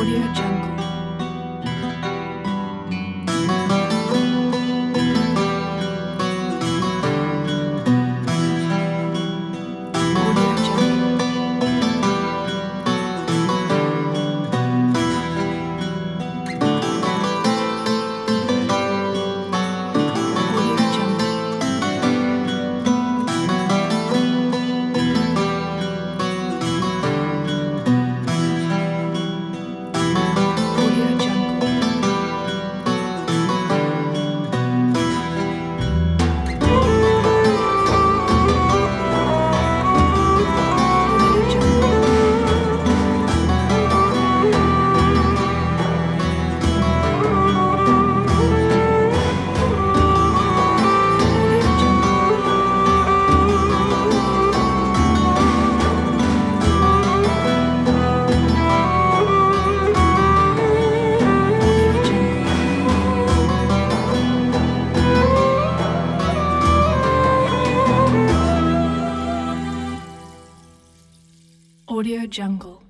Audio Jungle. Audio Jungle. Audio Jungle. Audio Jungle. Audio Jungle. Audio Jungle. Audio Jungle. Audio Jungle.